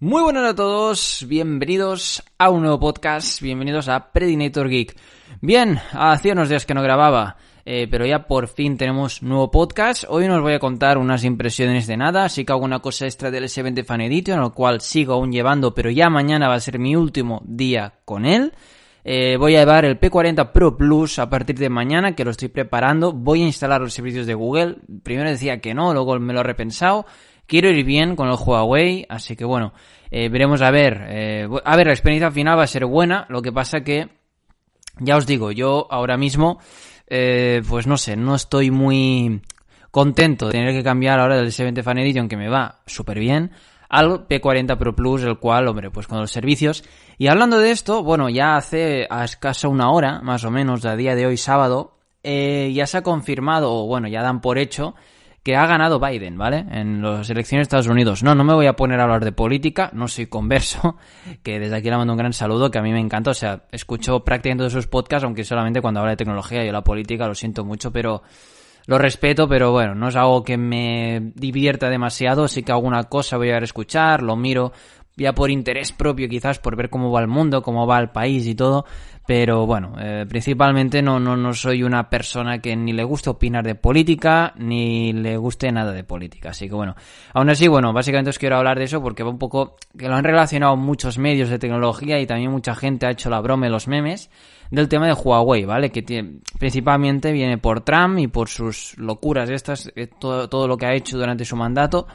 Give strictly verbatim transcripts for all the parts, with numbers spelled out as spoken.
Muy buenas a todos, bienvenidos a un nuevo podcast, bienvenidos a Predinator Geek. Bien, hacía unos días que no grababa, eh, pero ya por fin tenemos nuevo podcast. Hoy no os voy a contar unas impresiones de nada, sí que alguna cosa extra del S veinte Fan Edition, el cual sigo aún llevando, pero ya mañana va a ser mi último día con él. Eh, voy a llevar el P cuarenta Pro Plus a partir de mañana, que lo estoy preparando. Voy a instalar los servicios de Google. Primero decía que no, luego me lo he repensado. Quiero ir bien con el Huawei, así que bueno, eh, veremos a ver. Eh, a ver, la experiencia final va a ser buena, lo que pasa que, ya os digo, yo ahora mismo, eh, pues no sé, no estoy muy contento de tener que cambiar ahora del S veinte Fan Edition, que me va súper bien, al P cuarenta Pro Plus, el cual, hombre, pues con los servicios. Y hablando de esto, bueno, ya hace a escasa una hora, más o menos, a día de hoy, sábado, eh, ya se ha confirmado, o bueno, ya dan por hecho, que ha ganado Biden, ¿vale? En las elecciones de Estados Unidos. No, no me voy a poner a hablar de política, no soy converso, que desde aquí le mando un gran saludo, que a mí me encanta, o sea, escucho prácticamente todos sus podcasts, aunque solamente cuando habla de tecnología y de la política, lo siento mucho, pero lo respeto, pero bueno, no es algo que me divierta demasiado, sí que alguna cosa voy a escuchar, lo miro, ya por interés propio quizás, por ver cómo va el mundo, cómo va el país y todo, pero bueno, eh, principalmente no, no, no soy una persona que ni le guste opinar de política, ni le guste nada de política, así que bueno, aún así, bueno, básicamente os quiero hablar de eso porque va un poco, que lo han relacionado muchos medios de tecnología y también mucha gente ha hecho la broma en los memes del tema de Huawei, ¿vale? Que tiene, principalmente viene por Trump y por sus locuras estas, eh, todo, todo lo que ha hecho durante su mandato,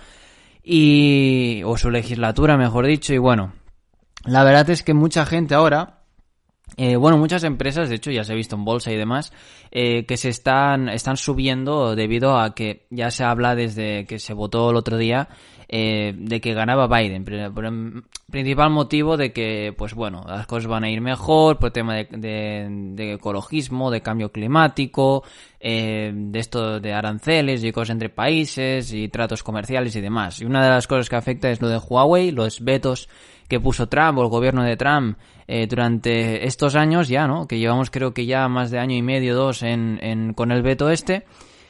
y o su legislatura, mejor dicho, y bueno, la verdad es que mucha gente ahora, eh, bueno, muchas empresas, de hecho ya se ha visto en bolsa y demás, eh, que se están están subiendo debido a que ya se habla desde que se votó el otro día eh, de que ganaba Biden, por el principal motivo de que, pues bueno, las cosas van a ir mejor por tema de, de, de ecologismo, de cambio climático, eh, de esto de aranceles y cosas entre países y tratos comerciales y demás. Y una de las cosas que afecta es lo de Huawei, los vetos que puso Trump o el gobierno de Trump eh, durante estos años ya, ¿no? Que llevamos creo que ya más de año y medio, dos en, en con el veto este.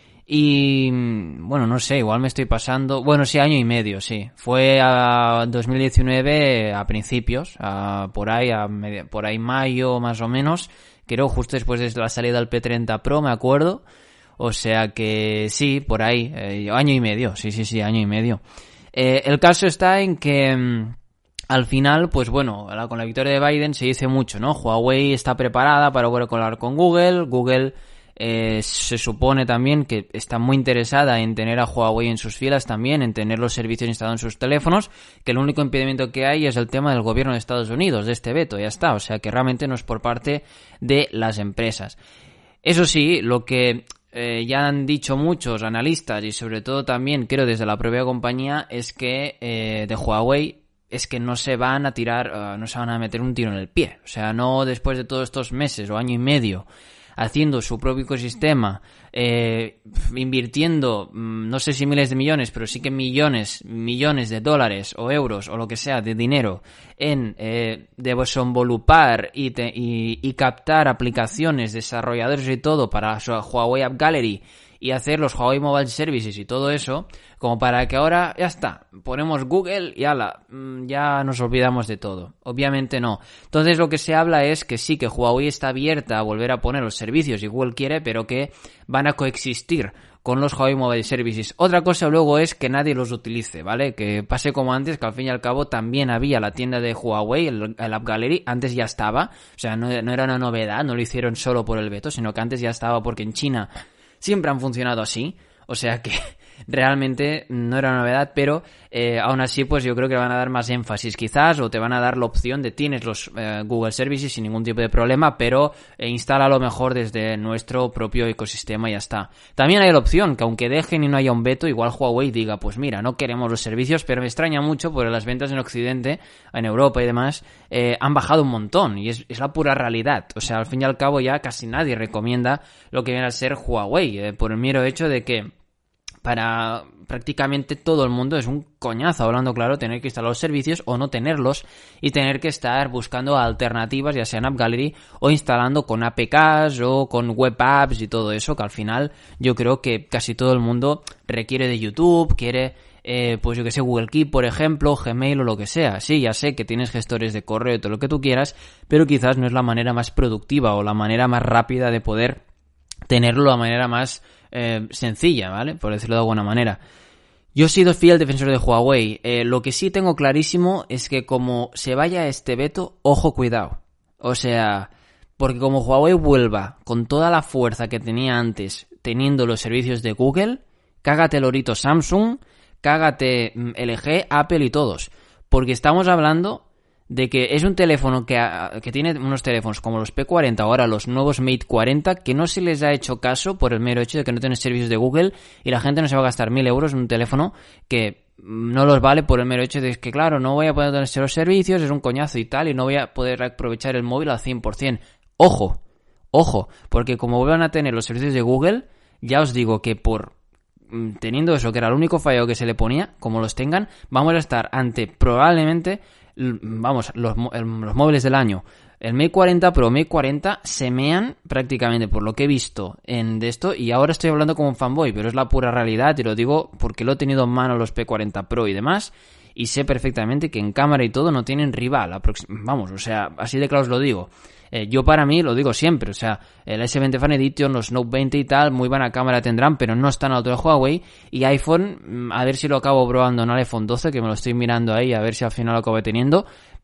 Y bueno, no sé, igual me estoy pasando, bueno, sí, año y medio, sí. Fue a dos mil diecinueve a principios, a, por ahí, a media, por ahí mayo más o menos, creo justo después de la salida del P treinta Pro, me acuerdo. O sea que sí, por ahí, eh, año y medio, sí, sí, sí, año y medio. Eh, el caso está en que al final, pues bueno, con la victoria de Biden se dice mucho, ¿no? Huawei está preparada para volver a colar con Google. Google eh, se supone también que está muy interesada en tener a Huawei en sus filas también, en tener los servicios instalados en sus teléfonos, que el único impedimento que hay es el tema del gobierno de Estados Unidos, de este veto, ya está. O sea que realmente no es por parte de las empresas. Eso sí, lo que eh, ya han dicho muchos analistas y sobre todo también creo desde la propia compañía es que eh, de Huawei es que no se van a tirar, uh, no se van a meter un tiro en el pie. O sea, no después de todos estos meses o año y medio haciendo su propio ecosistema, eh, invirtiendo, no sé si miles de millones, pero sí que millones, millones de dólares o euros o lo que sea de dinero en eh, desenvolupar y, te, y, y captar aplicaciones, desarrolladores y todo para su Huawei App Gallery y hacer los Huawei Mobile Services y todo eso, como para que ahora ya está, ponemos Google y ala, ya nos olvidamos de todo. Obviamente no. Entonces lo que se habla es que sí, que Huawei está abierta a volver a poner los servicios y Google quiere, pero que van a coexistir con los Huawei Mobile Services. Otra cosa luego es que nadie los utilice, ¿vale? Que pase como antes, que al fin y al cabo también había la tienda de Huawei, el, el App Gallery, antes ya estaba, o sea, no, no era una novedad, no lo hicieron solo por el veto, sino que antes ya estaba porque en China siempre han funcionado así, o sea que realmente no era novedad, pero eh, aún así pues yo creo que le van a dar más énfasis quizás, o te van a dar la opción de tienes los eh, Google Services sin ningún tipo de problema, pero eh, instálalo mejor desde nuestro propio ecosistema y ya está. También hay la opción que aunque dejen y no haya un veto, igual Huawei diga, pues mira, no queremos los servicios, pero me extraña mucho porque las ventas en Occidente, en Europa y demás, eh, han bajado un montón y es, es la pura realidad. O sea, al fin y al cabo ya casi nadie recomienda lo que viene a ser Huawei, eh, por el mero hecho de que para prácticamente todo el mundo es un coñazo, hablando claro, tener que instalar los servicios o no tenerlos y tener que estar buscando alternativas, ya sea en App Gallery o instalando con A P Ks o con web apps y todo eso, que al final yo creo que casi todo el mundo requiere de YouTube, quiere eh, pues yo que sé, Google Keep, por ejemplo, Gmail o lo que sea. Sí, ya sé que tienes gestores de correo y todo lo que tú quieras, pero quizás no es la manera más productiva o la manera más rápida de poder tenerlo, la manera más eh, sencilla, ¿vale? Por decirlo de alguna manera. Yo he sido fiel defensor de Huawei. Eh, lo que sí tengo clarísimo es que como se vaya este veto, ojo, cuidado. O sea, porque como Huawei vuelva con toda la fuerza que tenía antes, teniendo los servicios de Google, cágate lorito Samsung, cágate L G, Apple y todos. Porque estamos hablando de que es un teléfono que, que tiene unos teléfonos como los P cuarenta, ahora los nuevos Mate cuarenta, que no se les ha hecho caso por el mero hecho de que no tienen servicios de Google y la gente no se va a gastar mil euros en un teléfono que no los vale por el mero hecho de que, claro, no voy a poder tener los servicios, es un coñazo y tal, y no voy a poder aprovechar el móvil al cien por ciento. Ojo, ojo, porque como vuelvan a tener los servicios de Google, ya os digo que por teniendo eso, que era el único fallo que se le ponía, como los tengan, vamos a estar ante probablemente vamos, los, los móviles del año. El Mate cuarenta Pro, Mate cuarenta se mean prácticamente por lo que he visto en de esto, y ahora estoy hablando como un fanboy, pero es la pura realidad y lo digo porque lo he tenido en mano los P cuarenta Pro y demás, y sé perfectamente que en cámara y todo no tienen rival. Vamos, o sea, así de claro os lo digo. Eh, yo para mí lo digo siempre, o sea, el S veinte Fan Edition, los Note veinte y tal, muy buena cámara tendrán, pero no están a la altura de Huawei. Y iPhone, a ver si lo acabo probando en el iPhone doce, que me lo estoy mirando ahí, a ver si al final lo acabo teniendo,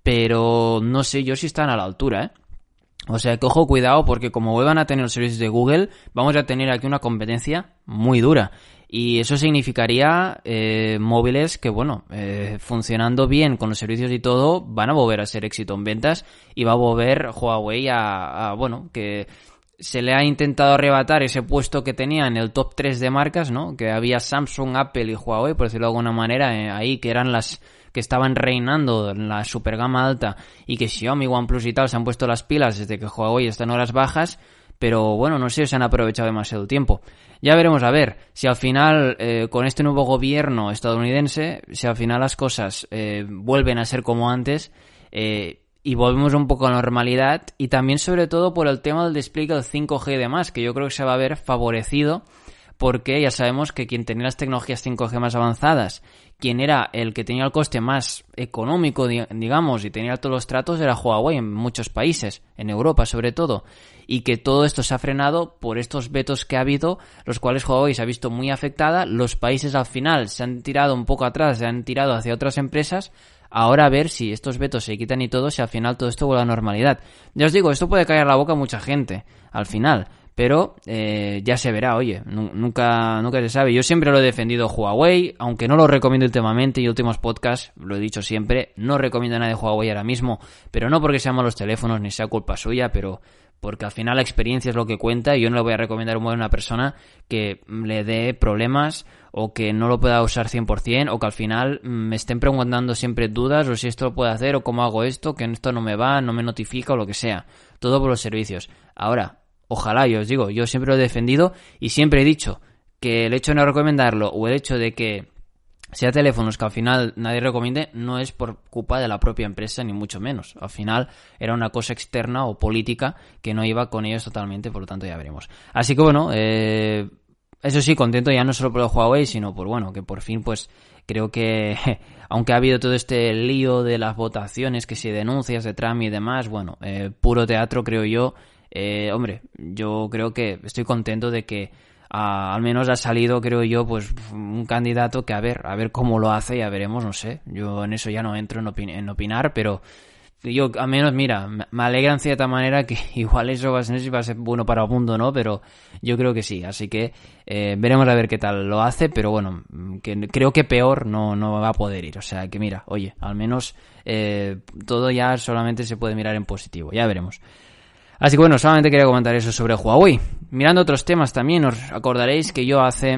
pero no sé yo si están a la altura, ¿eh? O sea, que ojo, cuidado, porque como vuelvan a tener los servicios de Google, vamos a tener aquí una competencia muy dura. Y eso significaría eh, móviles que, bueno, eh, funcionando bien con los servicios y todo, van a volver a ser éxito en ventas y va a volver Huawei a, a, bueno, que se le ha intentado arrebatar ese puesto que tenía en el top tres de marcas, ¿no? Que había Samsung, Apple y Huawei, por decirlo de alguna manera, eh, ahí que eran las que estaban reinando en la super gama alta, y que Xiaomi, OnePlus y tal se han puesto las pilas desde que Huawei está en horas bajas. Pero bueno, no sé si han aprovechado demasiado tiempo. Ya veremos a ver si al final, eh, con este nuevo gobierno estadounidense, si al final las cosas eh, vuelven a ser como antes eh, y volvemos un poco a la normalidad. Y también sobre todo por el tema del despliegue del cinco G y demás, que yo creo que se va a ver favorecido, porque ya sabemos que quien tenía las tecnologías cinco G más avanzadas, quien era el que tenía el coste más económico, digamos, y tenía todos los tratos, era Huawei en muchos países, en Europa sobre todo, y que todo esto se ha frenado por estos vetos que ha habido, los cuales Huawei se ha visto muy afectada. Los países al final se han tirado un poco atrás, se han tirado hacia otras empresas. Ahora a ver si estos vetos se quitan y todo, si al final todo esto vuelve a la normalidad. Ya os digo, esto puede caer la boca a mucha gente al final, pero eh, ya se verá, oye, nunca nunca se sabe. Yo siempre lo he defendido Huawei, aunque no lo recomiendo últimamente, y últimos podcasts lo he dicho siempre, no recomiendo a nadie Huawei ahora mismo, pero no porque sean malos teléfonos ni sea culpa suya, pero porque al final la experiencia es lo que cuenta, y yo no le voy a recomendar un móvil a una persona que le dé problemas o que no lo pueda usar cien por ciento, o que al final me estén preguntando siempre dudas, o si esto lo puedo hacer, o cómo hago esto, que esto no me va, no me notifica, o lo que sea. Todo por los servicios. Ahora, ojalá, yo os digo, yo siempre lo he defendido y siempre he dicho que el hecho de no recomendarlo, o el hecho de que sea teléfonos que al final nadie recomiende, no es por culpa de la propia empresa, ni mucho menos. Al final era una cosa externa o política que no iba con ellos totalmente, por lo tanto ya veremos. Así que bueno, eh, eso sí, contento ya no solo por el Huawei, sino por, bueno, que por fin pues creo que, aunque ha habido todo este lío de las votaciones, que si denuncias de Trump y demás, bueno, eh, puro teatro creo yo. Eh, hombre, yo creo que estoy contento de que a, al menos ha salido, creo yo, pues un candidato que a ver, a ver cómo lo hace, ya veremos, no sé. Yo en eso ya no entro en, opin- en opinar, pero yo al menos, mira, me alegra en cierta manera que igual eso va a, no sé si va a ser bueno para el mundo, ¿no? Pero yo creo que sí, así que eh, veremos a ver qué tal lo hace, pero bueno, que creo que peor no, no va a poder ir. O sea que mira, oye, al menos eh, todo ya solamente se puede mirar en positivo, ya veremos. Así que bueno, solamente quería comentar eso sobre Huawei. Mirando otros temas también, os acordaréis que yo hace,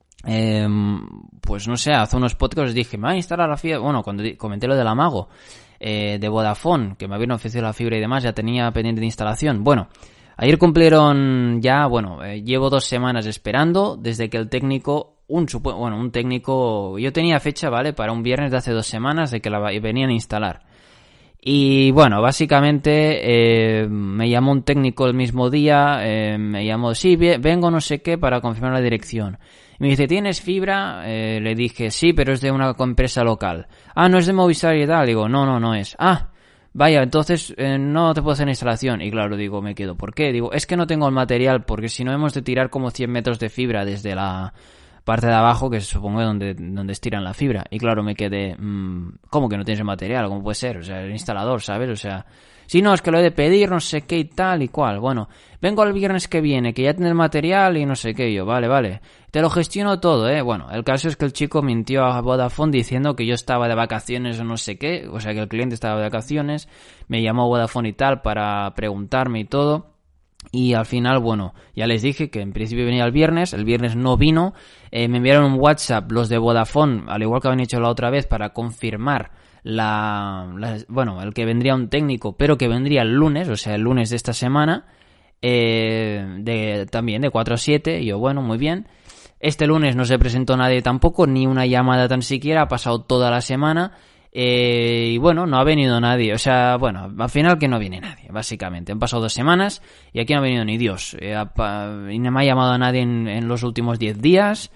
eh, pues no sé, hace unos podcasts os dije, me va a instalar la fibra, bueno, cuando comenté lo del Amago, eh, de Vodafone, que me habían ofrecido la fibra y demás, ya tenía pendiente de instalación. Bueno, ayer cumplieron ya, bueno, eh, llevo dos semanas esperando, desde que el técnico, un supu- bueno, un técnico, yo tenía fecha, ¿vale?, para un viernes de hace dos semanas de que la venían a instalar. Y bueno, básicamente eh, me llamó un técnico el mismo día, eh, me llamó, sí, vengo no sé qué para confirmar la dirección. me dice, ¿tienes fibra? Eh, le dije, sí, pero es de una empresa local. Ah, ¿no es de Movistar y tal? Digo, no, no, no es. Ah, vaya, entonces eh, no te puedo hacer instalación. Y claro, digo, me quedo. ¿Por qué? Digo, es que no tengo el material, porque si no hemos de tirar como cien metros de fibra desde la parte de abajo, que supongo donde, donde estiran la fibra. Y claro, me quedé, mmm, ¿cómo que no tienes el material? ¿Cómo puede ser? O sea, el instalador, ¿sabes? O sea, si no, es que lo he de pedir, no sé qué y tal y cual. Bueno, vengo el viernes que viene, que ya tiene el material y no sé qué. Y yo, vale, vale. Te lo gestiono todo, ¿eh? Bueno, el caso es que el chico mintió a Vodafone diciendo que yo estaba de vacaciones o no sé qué. O sea, que el cliente estaba de vacaciones. Me llamó Vodafone y tal para preguntarme y todo. Y al final, bueno, ya les dije que en principio venía el viernes, el viernes no vino, eh, me enviaron un WhatsApp los de Vodafone, al igual que habían hecho la otra vez, para confirmar la, la bueno, el que vendría un técnico, pero que vendría el lunes, o sea, el lunes de esta semana, eh, de, también de cuatro a siete, y yo, bueno, muy bien. Este lunes no se presentó nadie tampoco, ni una llamada tan siquiera, ha pasado toda la semana. Eh, y bueno, no ha venido nadie, o sea, bueno, al final que no viene nadie, básicamente. Han pasado dos semanas y aquí no ha venido ni Dios. Eh, y no me ha llamado a nadie en, en los últimos diez días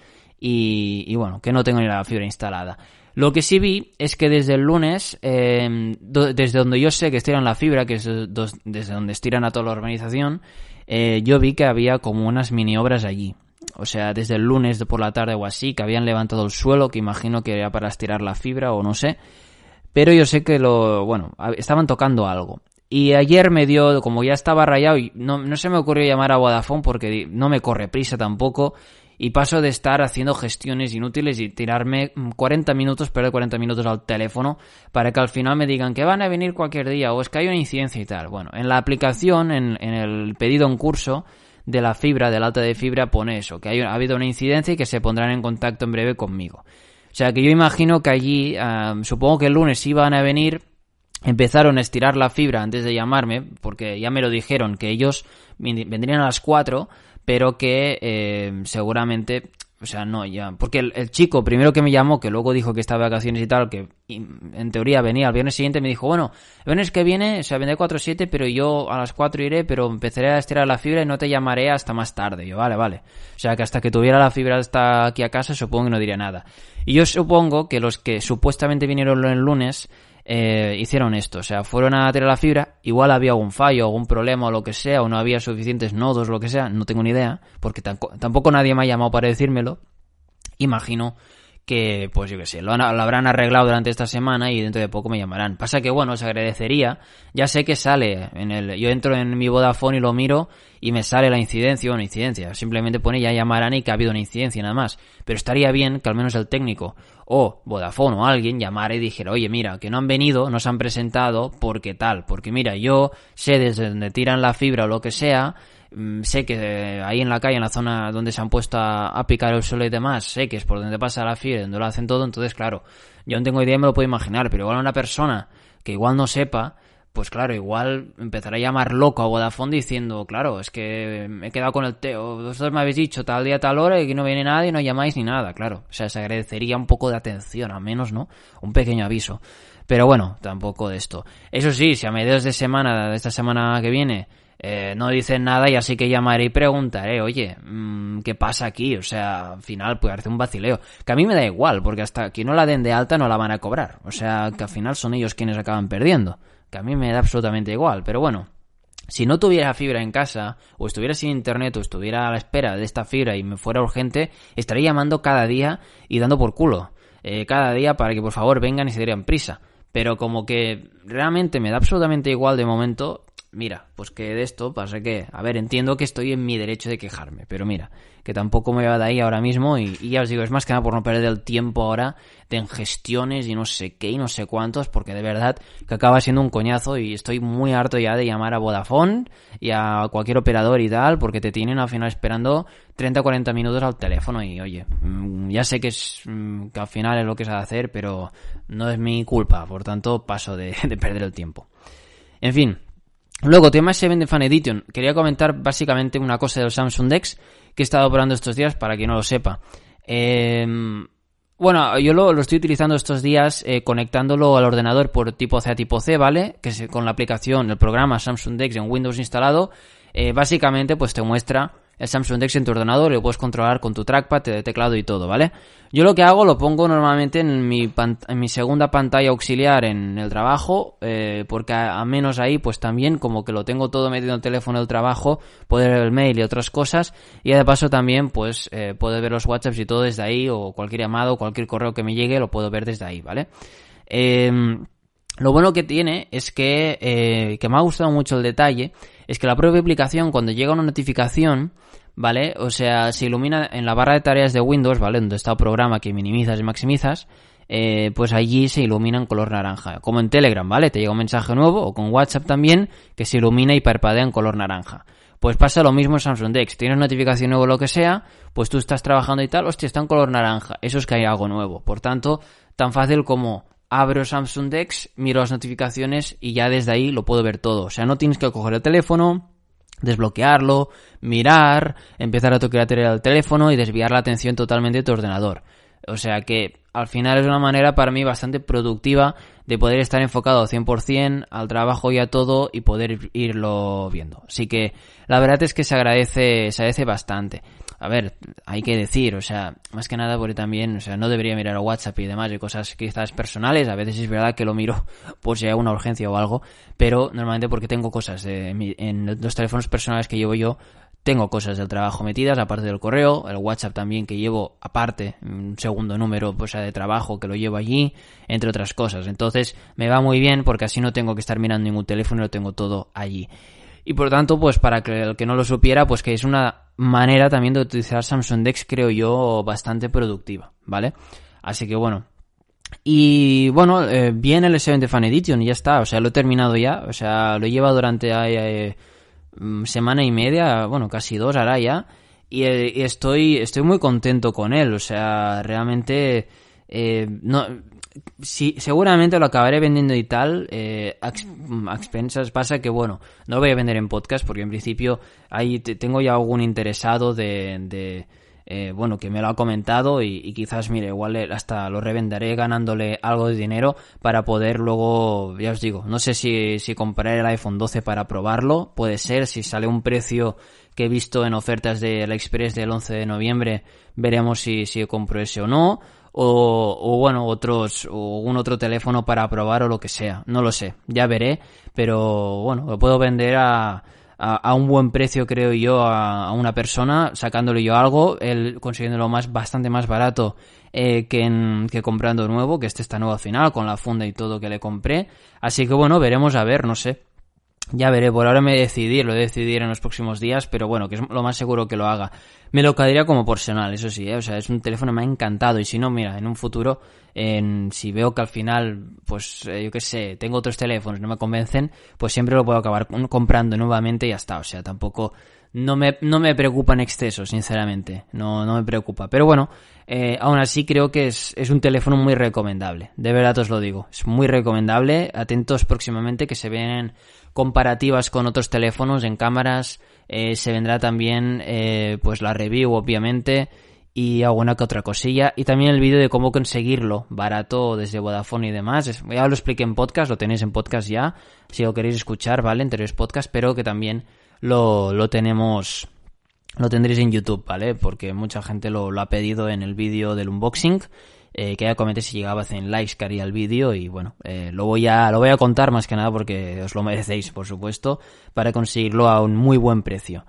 y, y bueno, que no tengo ni la fibra instalada. Lo que sí vi es que desde el lunes, eh, do, desde donde yo sé que estiran la fibra, que es dos, desde donde estiran a toda la urbanización, eh, yo vi que había como unas mini obras allí. O sea, desde el lunes por la tarde o así, que habían levantado el suelo, que imagino que era para estirar la fibra o no sé. Pero yo sé que lo, bueno, estaban tocando algo. Y ayer me dio, como ya estaba rayado, y no, no se me ocurrió llamar a Vodafone porque no me corre prisa tampoco. Y paso de estar haciendo gestiones inútiles y tirarme cuarenta minutos, perder cuarenta minutos al teléfono para que al final me digan que van a venir cualquier día o es que hay una incidencia y tal. Bueno, en la aplicación, en, en el pedido en curso de la fibra, del alta de fibra, pone eso, que hay, ha habido una incidencia y que se pondrán en contacto en breve conmigo. O sea que yo imagino que allí, um, supongo que el lunes iban a venir, empezaron a estirar la fibra antes de llamarme, porque ya me lo dijeron, que ellos vendrían a las cuatro, pero que eh, seguramente, o sea, no, ya, porque el, el chico primero que me llamó, que luego dijo que estaba de vacaciones y tal, que en teoría venía el viernes siguiente, me dijo, bueno, el viernes que viene, o sea, vendré cuatro a siete, pero yo a las cuatro iré, pero empezaré a estirar la fibra y no te llamaré hasta más tarde. Yo, vale, vale. O sea, que hasta que tuviera la fibra hasta aquí a casa, supongo que no diría nada. Y yo supongo que los que supuestamente vinieron el lunes eh, hicieron esto, o sea, fueron a tirar la fibra, igual había algún fallo, algún problema o lo que sea, o no había suficientes nodos, lo que sea, no tengo ni idea, porque tampoco, tampoco nadie me ha llamado para decírmelo. Imagino que, pues yo que sé, lo, lo habrán arreglado durante esta semana y dentro de poco me llamarán. Pasa que, bueno, se agradecería, ya sé que sale en el, yo entro en mi Vodafone y lo miro y me sale la incidencia o no incidencia, simplemente pone ya llamarán y que ha habido una incidencia nada más, pero estaría bien que al menos el técnico o Vodafone o alguien llamara y dijera, oye mira, que no han venido, no se han presentado porque tal, porque mira, yo sé desde donde tiran la fibra o lo que sea, sé que ahí en la calle, en la zona donde se han puesto a, a picar el suelo y demás, sé que es por donde pasa la fibra, donde lo hacen todo, entonces claro, yo no tengo idea y me lo puedo imaginar, pero igual una persona que igual no sepa, pues claro, igual empezará a llamar loco a Vodafone diciendo, claro, es que me he quedado con el teo, vosotros me habéis dicho tal día, tal hora y que no viene nadie, no llamáis ni nada, claro, o sea, se agradecería un poco de atención, al menos, ¿no? Un pequeño aviso. Pero bueno, tampoco de esto. Eso sí, si a mediados de semana, de esta semana que viene, Eh, no dicen nada y así que llamaré y preguntaré, oye, mmm, ¿qué pasa aquí? O sea, al final puede hacer un vacileo. Que a mí me da igual, porque hasta que no la den de alta no la van a cobrar. O sea, que al final son ellos quienes acaban perdiendo. Que a mí me da absolutamente igual. Pero bueno, si no tuviera fibra en casa, o estuviera sin internet, o estuviera a la espera de esta fibra y me fuera urgente, estaría llamando cada día y dando por culo. Eh, cada día para que por favor vengan y se dieran prisa. Pero como que realmente me da absolutamente igual de momento. Mira, pues que de esto pasa que, a ver, entiendo que estoy en mi derecho de quejarme, pero mira, que tampoco me va de ahí ahora mismo y, y ya os digo, es más que nada por no perder el tiempo ahora de en gestiones y no sé qué y no sé cuántos, porque de verdad que acaba siendo un coñazo y estoy muy harto ya de llamar a Vodafone y a cualquier operador y tal, porque te tienen al final esperando treinta a cuarenta minutos al teléfono y oye, ya sé que es que al final es lo que se ha de hacer, pero no es mi culpa, por tanto paso de, de perder el tiempo. En fin. Luego, tema siete de Fan Edition. Quería comentar básicamente una cosa del Samsung Dex que he estado probando estos días para quien no lo sepa. Eh, bueno, yo lo, lo estoy utilizando estos días eh, conectándolo al ordenador por tipo C a tipo C, ¿vale? Que es con la aplicación, el programa Samsung Dex en Windows instalado. Eh, básicamente, pues te muestra el Samsung Dex en tu ordenador y lo puedes controlar con tu trackpad, de teclado y todo, ¿vale? Yo lo que hago lo pongo normalmente en mi, pant- en mi segunda pantalla auxiliar en el trabajo, eh, porque a, a menos ahí pues también como que lo tengo todo metido en el teléfono del trabajo, poder ver el mail y otras cosas, y de paso también pues eh, puedo ver los WhatsApps y todo desde ahí, o cualquier llamado, cualquier correo que me llegue lo puedo ver desde ahí, ¿vale? Eh, lo bueno que tiene es que, eh, que me ha gustado mucho el detalle, es que la propia aplicación cuando llega una notificación, ¿vale? O sea, se ilumina en la barra de tareas de Windows, ¿vale? Donde está el programa que minimizas y maximizas, eh, pues allí se ilumina en color naranja. Como en Telegram, ¿vale? Te llega un mensaje nuevo, o con WhatsApp también, que se ilumina y parpadea en color naranja. Pues pasa lo mismo en Samsung Dex. Tienes notificación nueva o lo que sea, pues tú estás trabajando y tal, hostia, está en color naranja. Eso es que hay algo nuevo. Por tanto, tan fácil como abro Samsung Dex, miro las notificaciones y ya desde ahí lo puedo ver todo. O sea, no tienes que coger el teléfono, desbloquearlo, mirar, empezar a tocar el teléfono y desviar la atención totalmente de tu ordenador. O sea que al final es una manera para mí bastante productiva de poder estar enfocado al cien por ciento al trabajo y a todo y poder irlo viendo. Así que la verdad es que se agradece, se agradece bastante. A ver, hay que decir, o sea, más que nada porque también, o sea, no debería mirar a WhatsApp y demás y cosas quizás personales. A veces es verdad que lo miro por si hay una urgencia o algo, pero normalmente porque tengo cosas de, en, en los teléfonos personales que llevo yo, tengo cosas del trabajo metidas, aparte del correo, el WhatsApp también que llevo aparte, un segundo número, pues, de trabajo que lo llevo allí, entre otras cosas. Entonces me va muy bien porque así no tengo que estar mirando ningún teléfono y lo tengo todo allí. Y por tanto, pues para que el que no lo supiera, pues que es una manera también de utilizar Samsung Dex, creo yo, bastante productiva, ¿vale? Así que bueno. Y bueno, eh, bien el S veinte Fan Edition y ya está, o sea, lo he terminado ya, o sea, lo he llevado durante eh, semana y media, bueno, casi dos hará ya, y, eh, y estoy estoy muy contento con él, o sea, realmente eh, no... Sí, seguramente lo acabaré vendiendo y tal, eh, a expensas. Pasa que, bueno, no lo voy a vender en podcast porque en principio ahí tengo ya algún interesado de, de eh, bueno, que me lo ha comentado y, y quizás, mire, igual hasta lo revenderé ganándole algo de dinero para poder luego, ya os digo, no sé si, si compraré el iPhone doce para probarlo, puede ser, si sale un precio que he visto en ofertas de AliExpress del once de noviembre, veremos si, si compro ese o no. O, o bueno, otros, o un otro teléfono para probar o lo que sea, no lo sé, ya veré, pero bueno, lo puedo vender a, a, a un buen precio, creo yo, a, a una persona, sacándole yo algo, él consiguiéndolo más, bastante más barato eh, que, en, que comprando nuevo, que este está nuevo al final, con la funda y todo que le compré, así que bueno, veremos a ver, no sé. Ya veré, por ahora me he de decidir, lo he de decidir en los próximos días, pero bueno, que es lo más seguro que lo haga. Me lo quedaría como personal, eso sí, ¿eh? O sea, es un teléfono que me ha encantado y si no, mira, en un futuro, en, si veo que al final, pues eh, yo qué sé, tengo otros teléfonos, no me convencen, pues siempre lo puedo acabar comprando nuevamente y ya está, o sea, tampoco... No me, no me preocupa en exceso, sinceramente, no, no me preocupa, pero bueno, eh, aún así creo que es, es un teléfono muy recomendable, de verdad os lo digo, es muy recomendable, atentos próximamente que se vienen comparativas con otros teléfonos en cámaras, eh, se vendrá también eh, pues la review obviamente y alguna que otra cosilla y también el vídeo de cómo conseguirlo barato desde Vodafone y demás, ya lo expliqué en podcast, lo tenéis en podcast ya, si lo queréis escuchar, ¿vale? Anteriores podcast, pero que también lo, lo tenemos, lo tendréis en YouTube, ¿vale? Porque mucha gente lo, lo ha pedido en el vídeo del unboxing, eh, que ya comenté si llegaba a cien likes que haría el vídeo y bueno, eh, lo voy a, lo voy a contar más que nada porque os lo merecéis, por supuesto, para conseguirlo a un muy buen precio.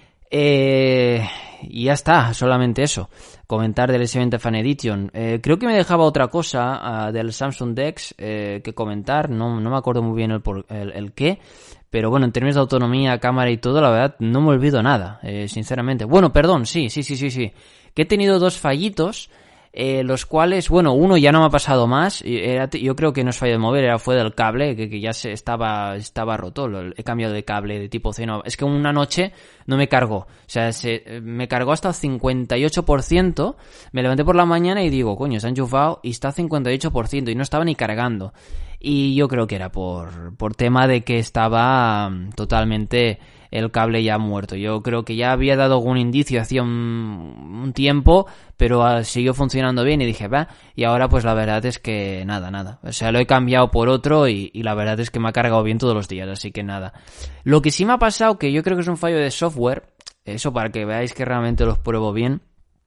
Eh, y ya está, solamente eso. Comentar del S veinte Fan Edition. Eh, creo que me dejaba otra cosa uh, del Samsung Dex eh, que comentar. No, no me acuerdo muy bien el, por, el, el qué. Pero bueno, en términos de autonomía, cámara y todo, la verdad, no me olvido nada, eh, sinceramente. Bueno, perdón, sí, sí, sí, sí, sí. Que he tenido dos fallitos. Eh, los cuales, bueno, uno ya no me ha pasado más, era, yo creo que no es fallo de mover, era fue del cable, que, que ya se estaba estaba roto, lo, he cambiado de cable de tipo C, no, es que una noche no me cargó, o sea, se, me cargó hasta el cincuenta y ocho por ciento, me levanté por la mañana y digo, coño, se ha enchufado y está al cincuenta y ocho por ciento y no estaba ni cargando, y yo creo que era por, por tema de que estaba um, totalmente el cable ya muerto. Yo creo que ya había dado algún indicio hacía un, un tiempo, pero uh, siguió funcionando bien y dije, va, y ahora pues la verdad es que nada, nada. O sea, lo he cambiado por otro y, y la verdad es que me ha cargado bien todos los días, así que nada. Lo que sí me ha pasado, que yo creo que es un fallo de software, eso para que veáis que realmente los pruebo bien,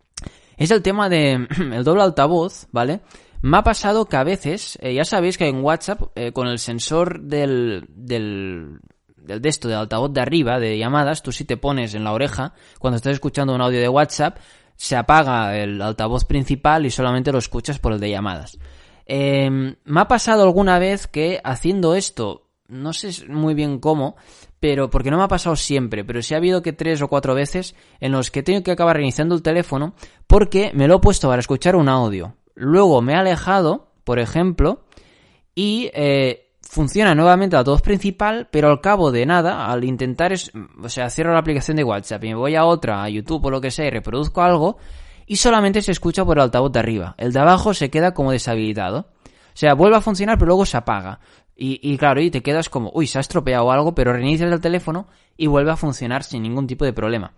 es el tema de el doble altavoz, ¿vale? Me ha pasado que a veces, eh, ya sabéis que en WhatsApp, eh, con el sensor del, del, del de esto, del altavoz de arriba, de llamadas, tú si te pones en la oreja, cuando estás escuchando un audio de WhatsApp, se apaga el altavoz principal y solamente lo escuchas por el de llamadas. Eh, me ha pasado alguna vez que haciendo esto, no sé muy bien cómo, pero porque no me ha pasado siempre, pero sí ha habido que tres o cuatro veces en los que he tenido que acabar reiniciando el teléfono porque me lo he puesto para escuchar un audio. Luego me he alejado, por ejemplo, y eh, funciona nuevamente el altavoz principal, pero al cabo de nada, al intentar, es, o sea, cierro la aplicación de WhatsApp y me voy a otra, a YouTube o lo que sea, y reproduzco algo, y solamente se escucha por el altavoz de arriba. El de abajo se queda como deshabilitado. O sea, vuelve a funcionar, pero luego se apaga. Y, y claro, y te quedas como, uy, se ha estropeado algo, pero reinicias el teléfono y vuelve a funcionar sin ningún tipo de problema.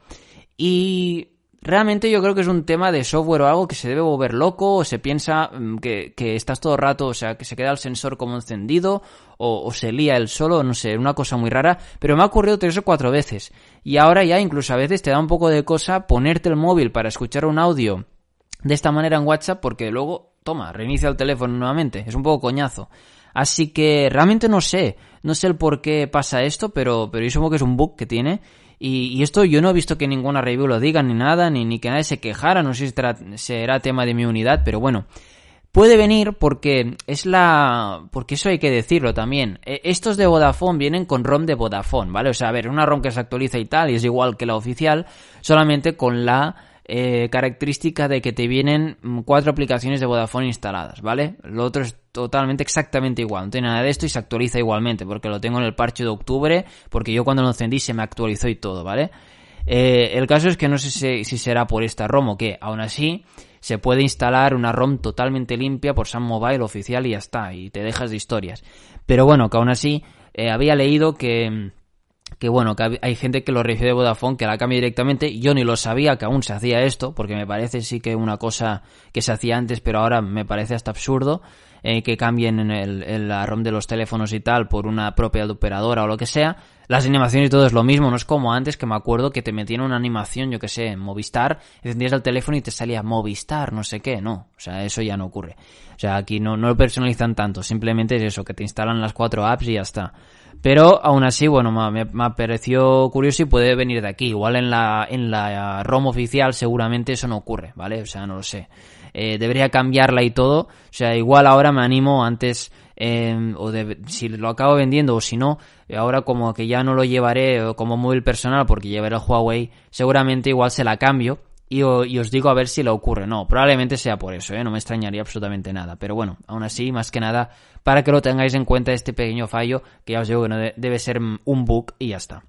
Y realmente yo creo que es un tema de software o algo que se debe volver loco, o se piensa que, que estás todo el rato, o sea, que se queda el sensor como encendido, o, o se lía él solo, no sé, una cosa muy rara, pero me ha ocurrido tres o cuatro veces. Y ahora ya incluso a veces te da un poco de cosa ponerte el móvil para escuchar un audio de esta manera en WhatsApp, porque luego, toma, reinicia el teléfono nuevamente, es un poco coñazo. Así que realmente no sé, no sé el por qué pasa esto, pero, pero yo supongo que es un bug que tiene. Y, y esto yo no he visto que ninguna review lo diga ni nada, ni, ni que nadie se quejara, no sé si será, será tema de mi unidad, pero bueno. Puede venir porque es la... porque eso hay que decirlo también. Estos de Vodafone vienen con ROM de Vodafone, ¿vale? O sea, a ver, una ROM que se actualiza y tal, y es igual que la oficial, solamente con la eh, característica de que te vienen cuatro aplicaciones de Vodafone instaladas, ¿vale? Lo otro es totalmente exactamente igual, no tiene nada de esto y se actualiza igualmente, porque lo tengo en el parche de octubre, porque yo cuando lo encendí se me actualizó y todo, ¿vale? Eh, el caso es que no sé si, si será por esta ROM o qué, aún así se puede instalar una ROM totalmente limpia por Sun Mobile oficial y ya está, y te dejas de historias. Pero bueno, que aún así eh, había leído que... que bueno, que hay gente que lo recibe de Vodafone, que la cambia directamente. Yo ni lo sabía que aún se hacía esto, porque me parece sí que una cosa que se hacía antes, pero ahora me parece hasta absurdo eh, que cambien en, el, en la ROM de los teléfonos y tal por una propia operadora o lo que sea. Las animaciones y todo es lo mismo, no es como antes, que me acuerdo que te metían una animación, yo que sé, en Movistar, encendías el teléfono y te salía Movistar, no sé qué, no, o sea, eso ya no ocurre. O sea, aquí no, no lo personalizan tanto, simplemente es eso, que te instalan las cuatro apps y ya está. Pero aún así, bueno, me, me pareció curioso y puede venir de aquí. Igual en la en la ROM oficial seguramente eso no ocurre, ¿vale? O sea, no lo sé. Eh, debería cambiarla y todo. O sea, igual ahora me animo antes, eh, o de, si lo acabo vendiendo o si no, ahora como que ya no lo llevaré como móvil personal porque llevaré el Huawei, seguramente igual se la cambio. Y, y os digo a ver si le ocurre. No, probablemente sea por eso, ¿eh? No me extrañaría absolutamente nada. Pero bueno, aún así, más que nada, para que lo tengáis en cuenta este pequeño fallo, que ya os digo que no de, debe ser un bug y ya está.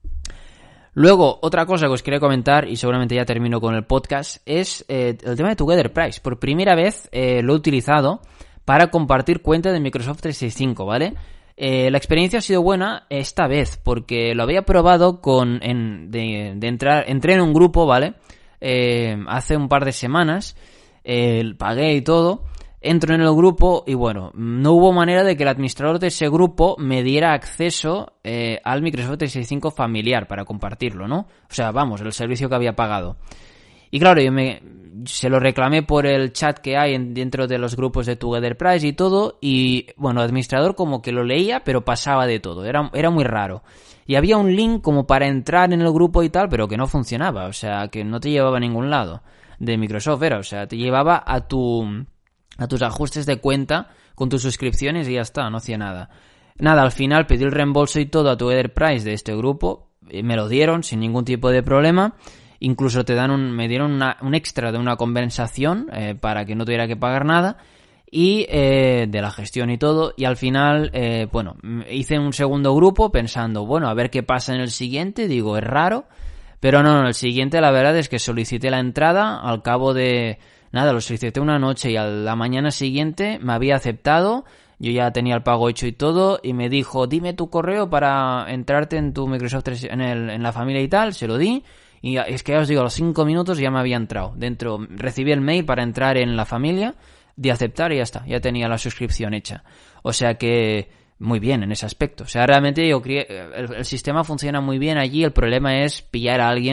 Luego, otra cosa que os quería comentar, y seguramente ya termino con el podcast, es eh, el tema de Together Price. Por primera vez eh, lo he utilizado para compartir cuenta de Microsoft trescientos sesenta y cinco, ¿vale? Eh, la experiencia ha sido buena esta vez, porque lo había probado con en, de, de entrar, entré en un grupo, ¿vale? Eh, hace un par de semanas, eh, pagué y todo, entro en el grupo y bueno, no hubo manera de que el administrador de ese grupo me diera acceso eh, al Microsoft trescientos sesenta y cinco familiar para compartirlo, ¿no? O sea, vamos, el servicio que había pagado. Y claro, yo me se lo reclamé por el chat que hay en, dentro de los grupos de Together Price y todo, y bueno, el administrador como que lo leía, pero pasaba de todo, era, era muy raro. Y había un link como para entrar en el grupo y tal, pero que no funcionaba, o sea, que no te llevaba a ningún lado de Microsoft, era, o sea, te llevaba a tu a tus ajustes de cuenta con tus suscripciones y ya está, no hacía nada. Nada, al final pedí el reembolso y todo a Together Price de este grupo, me lo dieron sin ningún tipo de problema. Incluso te dan un, me dieron una, un extra de una compensación eh, para que no tuviera que pagar nada y eh, de la gestión y todo, y al final eh, bueno, hice un segundo grupo pensando, bueno, a ver qué pasa en el siguiente, digo, es raro, pero no, en el siguiente la verdad es que solicité la entrada, al cabo de nada, lo solicité una noche y a la mañana siguiente me había aceptado, yo ya tenía el pago hecho y todo, y me dijo, dime tu correo para entrarte en tu Microsoft en, el, en la familia y tal, se lo di. Y es que ya os digo, a los cinco minutos ya me había entrado. Dentro, recibí el mail para entrar en la familia, de aceptar y ya está. Ya tenía la suscripción hecha. O sea que, muy bien en ese aspecto. O sea, realmente yo creo, el, el sistema funciona muy bien allí. El problema es pillar a alguien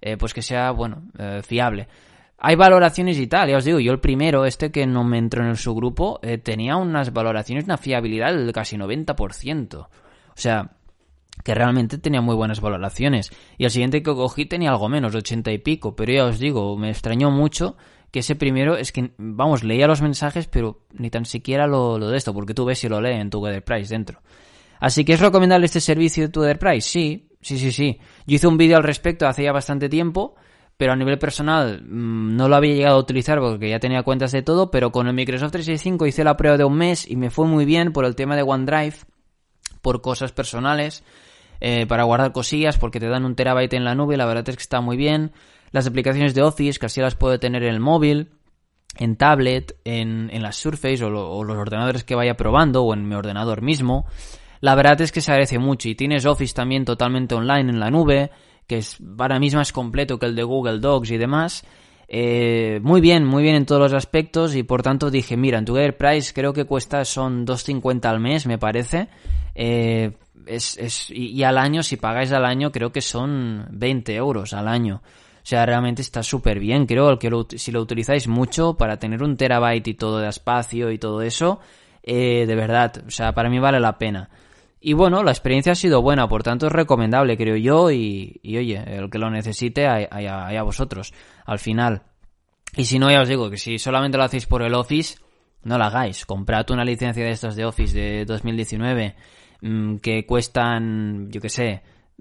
eh, pues que sea, bueno, eh, fiable. Hay valoraciones y tal, ya os digo, yo el primero, este que no me entró en el subgrupo, eh, tenía unas valoraciones, una fiabilidad del casi noventa por ciento. O sea, que realmente tenía muy buenas valoraciones. Y el siguiente que cogí tenía algo menos, ochenta y pico, pero ya os digo, me extrañó mucho que ese primero, es que, vamos, leía los mensajes, pero ni tan siquiera lo, lo de esto, porque tú ves si lo lee en Together Price dentro. Así que, ¿es recomendable este servicio de Together Price? Sí, sí, sí, sí. Yo hice un vídeo al respecto hace ya bastante tiempo, pero a nivel personal mmm, no lo había llegado a utilizar porque ya tenía cuentas de todo, pero con el Microsoft trescientos sesenta y cinco hice la prueba de un mes y me fue muy bien por el tema de OneDrive, por cosas personales, eh, para guardar cosillas, porque te dan un terabyte en la nube, la verdad es que está muy bien. Las aplicaciones de Office, que así las puedo tener en el móvil, en tablet, en, en las Surface o, lo, o los ordenadores que vaya probando, o en mi ordenador mismo. La verdad es que se agradece mucho, y tienes Office también totalmente online en la nube, que es para mí es más completo que el de Google Docs y demás. Eh, muy bien, muy bien en todos los aspectos, y por tanto dije, mira, en Together Price creo que cuesta son dos cincuenta al mes, me parece. Eh, es, es, y, y al año, si pagáis al año, creo que son veinte euros al año. O sea, realmente está súper bien, creo, que lo, si lo utilizáis mucho para tener un terabyte y todo de espacio y todo eso, eh, de verdad, o sea, para mí vale la pena. Y bueno, la experiencia ha sido buena, por tanto es recomendable, creo yo, y, y oye, el que lo necesite, allá a vosotros, al final. Y si no, ya os digo que si solamente lo hacéis por el Office, no lo hagáis. Comprad una licencia de estas de Office de dos mil diecinueve, mmm, que cuestan, yo qué sé,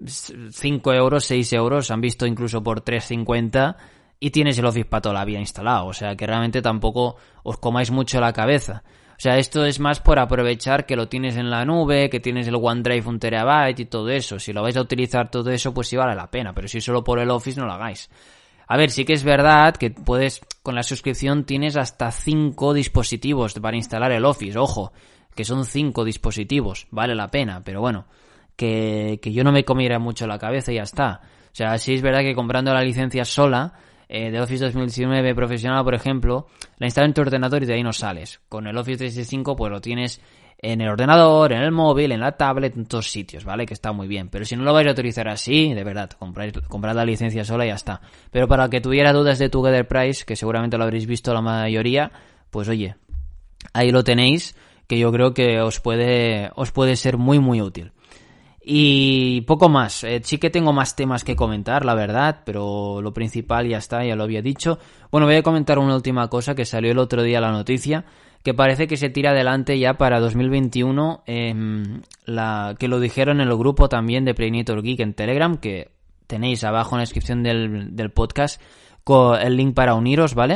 cinco euros, seis euros, han visto incluso por tres cincuenta, y tienes el Office para toda la vida instalado. O sea que realmente tampoco os comáis mucho la cabeza. O sea, esto es más por aprovechar que lo tienes en la nube, que tienes el OneDrive un terabyte y todo eso. Si lo vais a utilizar todo eso, pues sí vale la pena, pero si solo por el Office no lo hagáis. A ver, sí que es verdad que puedes, con la suscripción tienes hasta cinco dispositivos para instalar el Office, ojo, que son cinco dispositivos, vale la pena, pero bueno, que, que yo no me comiera mucho la cabeza y ya está. O sea, sí es verdad que comprando la licencia sola, eh, de Office dos mil diecinueve profesional, por ejemplo, la instalas en tu ordenador y de ahí no sales. Con el Office trescientos sesenta y cinco, pues lo tienes en el ordenador, en el móvil, en la tablet, en todos sitios, ¿vale? Que está muy bien. Pero si no lo vais a utilizar así, de verdad, comprad, comprad la licencia sola y ya está. Pero para que tuviera dudas de Together Price, que seguramente lo habréis visto la mayoría, pues oye, ahí lo tenéis, que yo creo que os puede, os puede ser muy muy útil. Y poco más, eh, sí que tengo más temas que comentar, la verdad, pero lo principal ya está, ya lo había dicho. Bueno, voy a comentar una última cosa que salió el otro día la noticia, que parece que se tira adelante ya para dos mil veintiuno, eh, la, que lo dijeron en el grupo también de Predinator Geek en Telegram, que tenéis abajo en la descripción del, del podcast con el link para uniros, ¿vale?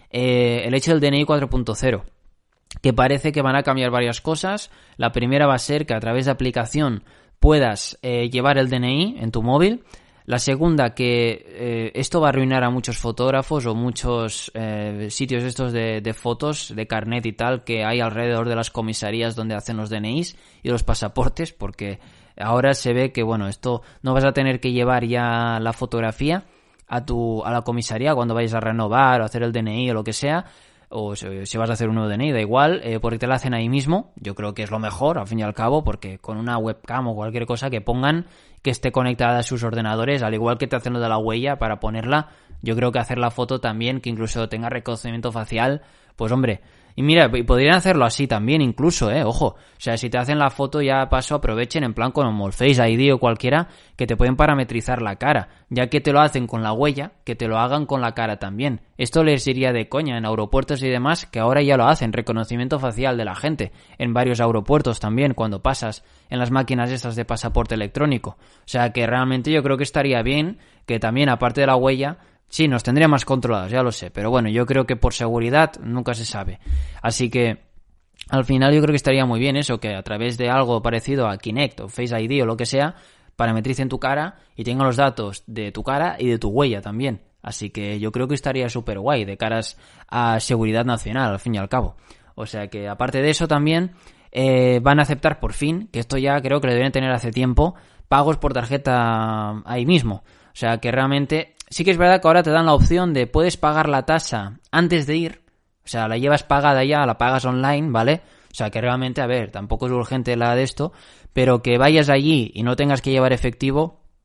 Eh, el hecho del D N I cuatro punto cero, que parece que van a cambiar varias cosas. La primera va a ser que a través de aplicación puedas eh, llevar el D N I en tu móvil. La segunda, que eh, esto va a arruinar a muchos fotógrafos o muchos eh, sitios estos de, de fotos, de carnet y tal, que hay alrededor de las comisarías donde hacen los D N Is y los pasaportes, porque ahora se ve que, bueno, esto no vas a tener que llevar ya la fotografía a tu a la comisaría cuando vayas a renovar o hacer el D N I o lo que sea, o si vas a hacer un nuevo D N I, da igual, eh, porque te lo hacen ahí mismo. Yo creo que es lo mejor, al fin y al cabo, porque con una webcam o cualquier cosa que pongan que esté conectada a sus ordenadores, al igual que te hacen lo de la huella para ponerla, yo creo que hacer la foto también, que incluso tenga reconocimiento facial, pues hombre, y mira, y podrían hacerlo así también incluso, eh, ojo, o sea, si te hacen la foto ya paso aprovechen en plan como el Face I D o cualquiera, que te pueden parametrizar la cara, ya que te lo hacen con la huella, que te lo hagan con la cara también. Esto les iría de coña en aeropuertos y demás, que ahora ya lo hacen, reconocimiento facial de la gente, en varios aeropuertos también, cuando pasas en las máquinas estas de pasaporte electrónico. O sea que realmente yo creo que estaría bien que también, aparte de la huella, sí, nos tendría más controlados, ya lo sé, pero bueno, yo creo que por seguridad nunca se sabe. Así que al final yo creo que estaría muy bien eso, que a través de algo parecido a Kinect o Face I D o lo que sea, parametricen tu cara y tengan los datos de tu cara y de tu huella también. Así que yo creo que estaría súper guay de caras a seguridad nacional, al fin y al cabo. O sea que aparte de eso también eh, van a aceptar por fin, que esto ya creo que lo deben tener hace tiempo, pagos por tarjeta ahí mismo. O sea que realmente sí que es verdad que ahora te dan la opción de puedes pagar la tasa antes de ir, o sea, la llevas pagada ya, la pagas online, ¿vale? O sea que realmente, a ver, tampoco es urgente la de esto, pero que vayas allí y no tengas que llevar efectivo,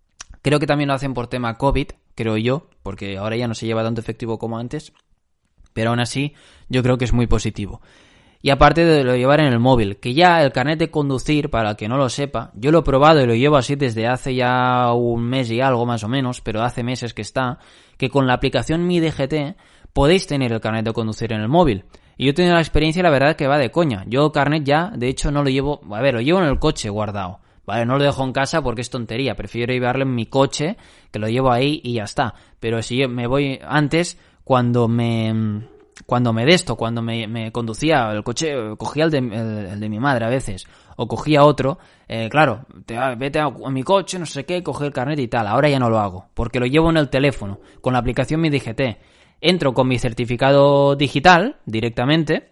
Creo que también lo hacen por tema COVID, creo yo, porque ahora ya no se lleva tanto efectivo como antes, pero aún así yo creo que es muy positivo. Y aparte de lo llevar en el móvil, que ya el carnet de conducir, para el que no lo sepa, yo lo he probado y lo llevo así desde hace ya un mes y algo más o menos, pero hace meses que está, que con la aplicación Mi D G T podéis tener el carnet de conducir en el móvil. Y yo he tenido la experiencia y la verdad que va de coña. Yo carnet ya, de hecho no lo llevo, a ver, lo llevo en el coche guardado. Vale, no lo dejo en casa porque es tontería, prefiero llevarlo en mi coche, que lo llevo ahí y ya está. Pero si yo me voy antes, cuando me... Cuando me de esto, cuando me, me conducía el coche, cogía el de, el, el de mi madre a veces, o cogía otro, eh, claro, te, vete a, a mi coche, no sé qué, coger el carnet y tal. Ahora ya no lo hago, porque lo llevo en el teléfono, con la aplicación Mi D G T. Entro con mi certificado digital directamente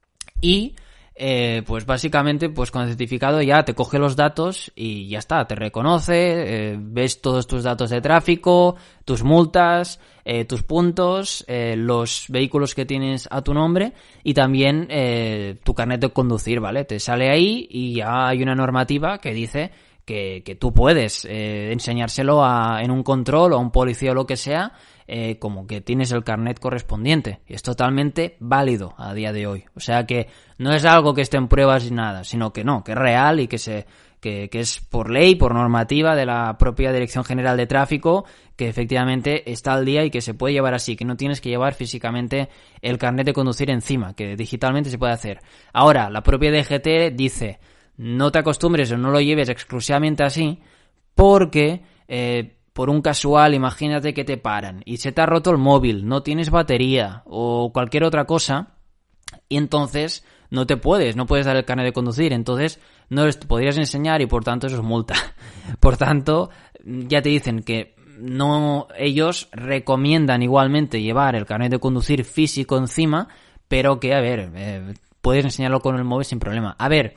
y... Eh, pues básicamente pues con el certificado ya te coge los datos y ya está, te reconoce, eh, ves todos tus datos de tráfico, tus multas, eh, tus puntos, eh, los vehículos que tienes a tu nombre y también eh, tu carnet de conducir, ¿vale? Te sale ahí y ya hay una normativa que dice que, que tú puedes eh, enseñárselo a, en un control o a un policía o lo que sea, Eh, como que tienes el carnet correspondiente. Y es totalmente válido a día de hoy. O sea que no es algo que esté en pruebas ni nada, sino que no, que es real y que se que, que es por ley, por normativa de la propia Dirección General de Tráfico, que efectivamente está al día y que se puede llevar así, que no tienes que llevar físicamente el carnet de conducir encima, que digitalmente se puede hacer. Ahora, la propia D G T dice, no te acostumbres o no lo lleves exclusivamente así, porque... Eh, por un casual, imagínate que te paran y se te ha roto el móvil, no tienes batería o cualquier otra cosa y entonces no te puedes, no puedes dar el carnet de conducir, entonces no les podrías enseñar y por tanto eso es multa. Por tanto, ya te dicen que no, ellos recomiendan igualmente llevar el carnet de conducir físico encima, pero que, a ver, eh, puedes enseñarlo con el móvil sin problema. A ver,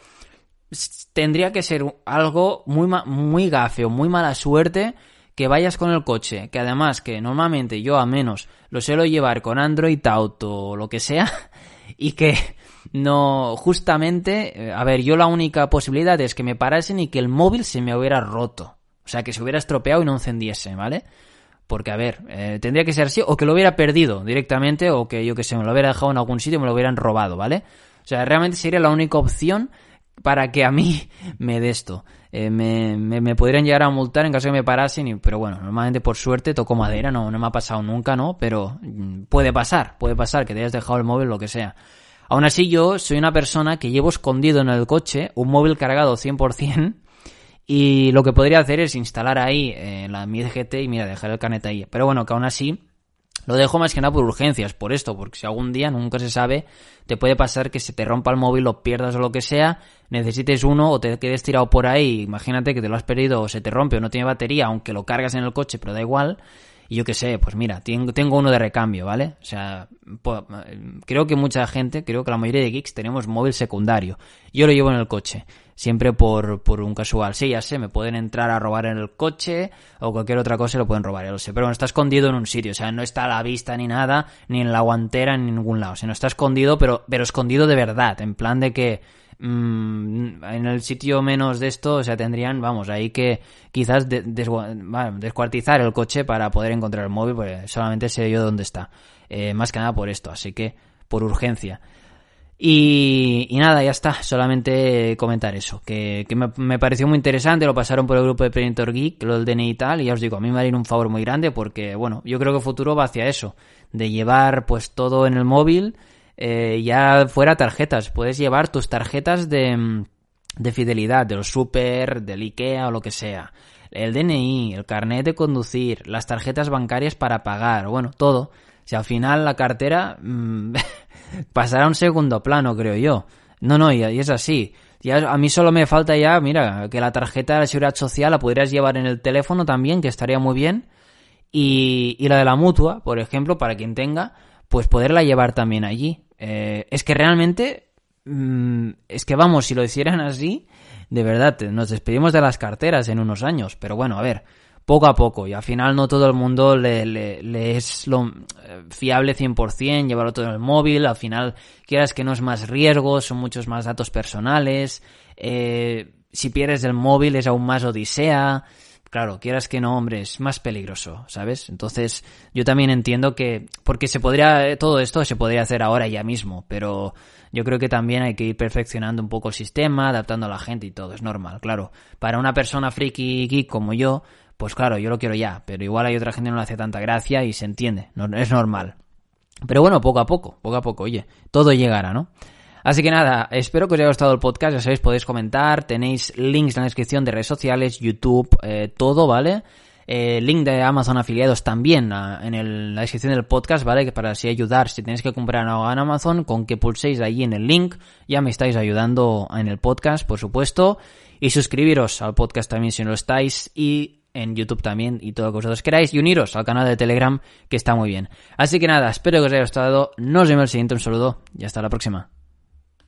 tendría que ser algo muy, muy gafe o muy mala suerte que vayas con el coche, que además que normalmente yo a menos lo suelo llevar con Android Auto o lo que sea, y que no, justamente, a ver, yo la única posibilidad es que me parasen y que el móvil se me hubiera roto, o sea, que se hubiera estropeado y no encendiese, ¿vale? Porque, a ver, eh, tendría que ser así, o que lo hubiera perdido directamente, o que yo que sé, me lo hubiera dejado en algún sitio y me lo hubieran robado, ¿vale? O sea, realmente sería la única opción para que a mí me dé esto. Eh, me, me, me podrían llegar a multar en caso de que me parasen, y, pero bueno, normalmente por suerte toco madera, no, no me ha pasado nunca, ¿no? Pero mm, puede pasar, puede pasar que te hayas dejado el móvil, lo que sea. Aún así yo soy una persona que llevo escondido en el coche un móvil cargado cien por ciento y lo que podría hacer es instalar ahí eh, la Mi D G T y mira, dejar el carnet ahí. Pero bueno, que aún así... Lo dejo más que nada por urgencias, por esto, porque si algún día, nunca se sabe, te puede pasar que se te rompa el móvil, lo pierdas o lo que sea, necesites uno o te quedes tirado por ahí, imagínate que te lo has perdido o se te rompe o no tiene batería, aunque lo cargas en el coche, pero da igual, y yo qué sé, pues mira, tengo, tengo uno de recambio, ¿vale? O sea, po- creo que mucha gente, creo que la mayoría de geeks tenemos móvil secundario, yo lo llevo en el coche. Siempre por, por un casual. Sí, ya sé, me pueden entrar a robar en el coche o cualquier otra cosa y lo pueden robar, ya lo sé. Pero bueno, está escondido en un sitio, o sea, no está a la vista ni nada, ni en la guantera, ni en ningún lado. O sea, no está escondido, pero, pero escondido de verdad, en plan de que mmm, en el sitio menos de esto, o sea, tendrían, vamos, ahí que quizás de, desgua, bueno, descuartizar el coche para poder encontrar el móvil, porque solamente sé yo dónde está. Eh, más que nada por esto, así que por urgencia. Y, y nada, ya está, solamente comentar eso, que, que me, me pareció muy interesante, lo pasaron por el grupo de Predator Geek, lo del D N I y tal, y ya os digo, a mí me haría un favor muy grande porque, bueno, yo creo que el futuro va hacia eso, de llevar pues todo en el móvil, eh, ya fuera tarjetas, puedes llevar tus tarjetas de, de fidelidad, de los super, del Ikea o lo que sea, el D N I, el carnet de conducir, las tarjetas bancarias para pagar, bueno, todo. O sea, al final la cartera mmm, pasará a un segundo plano, creo yo. No, no, y, y es así. Ya, a mí solo me falta ya, mira, que la tarjeta de la Seguridad Social la podrías llevar en el teléfono también, que estaría muy bien. Y, y la de la Mutua, por ejemplo, para quien tenga, pues poderla llevar también allí. Eh, es que realmente, mmm, es que vamos, si lo hicieran así, de verdad, nos despedimos de las carteras en unos años. Pero bueno, a ver... Poco a poco, y al final no todo el mundo le, le, le es lo fiable cien por ciento, llevarlo todo en el móvil, al final quieras que no es más riesgo, son muchos más datos personales, eh, si pierdes el móvil es aún más odisea, claro, quieras que no, hombre, es más peligroso, ¿sabes? Entonces, yo también entiendo que, porque se podría, todo esto se podría hacer ahora ya mismo, pero yo creo que también hay que ir perfeccionando un poco el sistema, adaptando a la gente y todo, es normal, claro. Para una persona friki geek como yo, pues claro, yo lo quiero ya, pero igual hay otra gente que no le hace tanta gracia y se entiende, no, es normal. Pero bueno, poco a poco, poco a poco, oye, todo llegará, ¿no? Así que nada, espero que os haya gustado el podcast, ya sabéis, podéis comentar, tenéis links en la descripción de redes sociales, YouTube, eh, todo, ¿vale? Eh, link de Amazon afiliados también uh, en el, la descripción del podcast, ¿vale? Que para así ayudar, si tenéis que comprar algo en Amazon, con que pulséis ahí en el link, ya me estáis ayudando en el podcast, por supuesto. Y suscribiros al podcast también si no lo estáis, y en YouTube también, y todo lo que vosotros queráis, y uniros al canal de Telegram, que está muy bien. Así que nada, espero que os haya gustado, nos vemos en el siguiente, un saludo, y hasta la próxima.